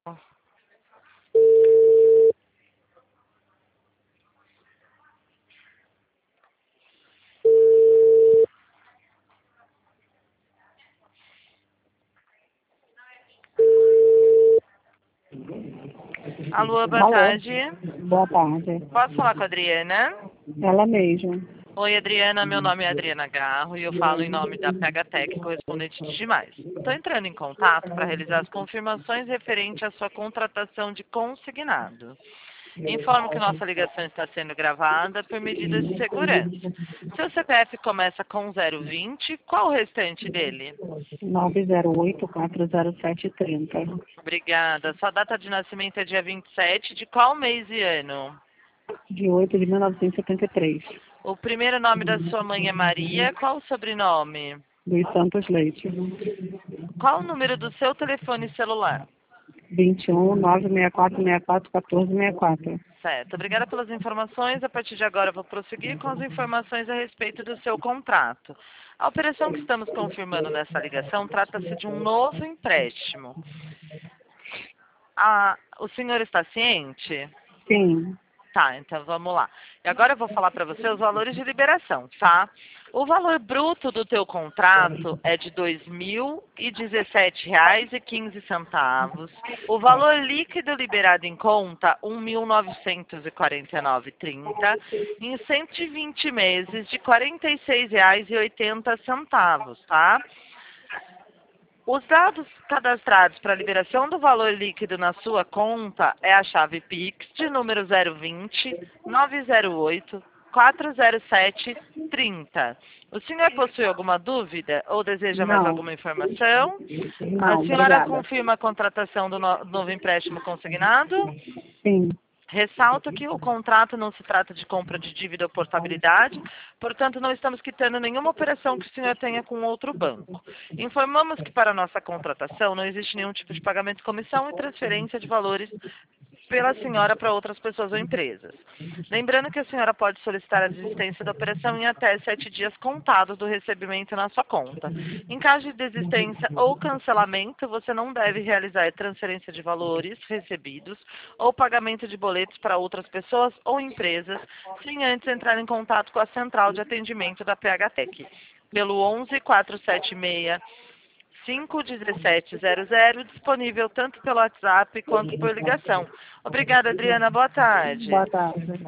Alô, boa Alô, tarde. boa tarde. Posso falar com a Adriana? Ela mesma. Oi, Adriana. Meu nome é Adriana Garro e eu falo em nome da PHTEC, correspondente de Demais. Estou entrando em contato para realizar as confirmações referentes à sua contratação de consignado. Informo que nossa ligação está sendo gravada por medidas de segurança. Seu CPF começa com 020, qual o restante dele? 908-40730. Obrigada. Sua data de nascimento é dia 27, de qual mês e ano? De 8 de 1973. O primeiro nome da sua mãe é Maria, qual o sobrenome? Luiz Santos Leite. Qual o número do seu telefone celular? 21-964-64-1464. Certo, obrigada pelas informações. A partir de agora eu vou prosseguir com as informações a respeito do seu contrato. A operação que estamos confirmando nessa ligação trata-se de um novo empréstimo. O senhor está ciente? Sim, Tá, então vamos lá. E agora eu vou falar para você os valores de liberação, tá? O valor bruto do teu contrato é de R$ 2.017,15. O valor líquido liberado em conta, R$ 1.949,30, em 120 meses de R$ 46,80, tá? Os dados cadastrados para a liberação do valor líquido na sua conta é a chave Pix de número 020-908-407-30. O senhor possui alguma dúvida ou deseja mais não, alguma informação? A não, senhora obrigada. confirma a contratação do novo empréstimo consignado? Sim, Ressalto que o contrato não se trata de compra de dívida ou portabilidade, portanto não estamos quitando nenhuma operação que o senhor tenha com outro banco. Informamos que para nossa contratação não existe nenhum tipo de pagamento de comissão e transferência de valores pela senhora para outras pessoas ou empresas. Lembrando que a senhora pode solicitar a desistência da operação em até 7 dias contados do recebimento na sua conta. Em caso de desistência ou cancelamento, você não deve realizar transferência de valores recebidos ou pagamento de boletos para outras pessoas ou empresas sem antes entrar em contato com a central de atendimento da PHTEC pelo 11 476 51700, disponível tanto pelo WhatsApp quanto por ligação. Obrigada, Adriana. Boa tarde. boa tarde.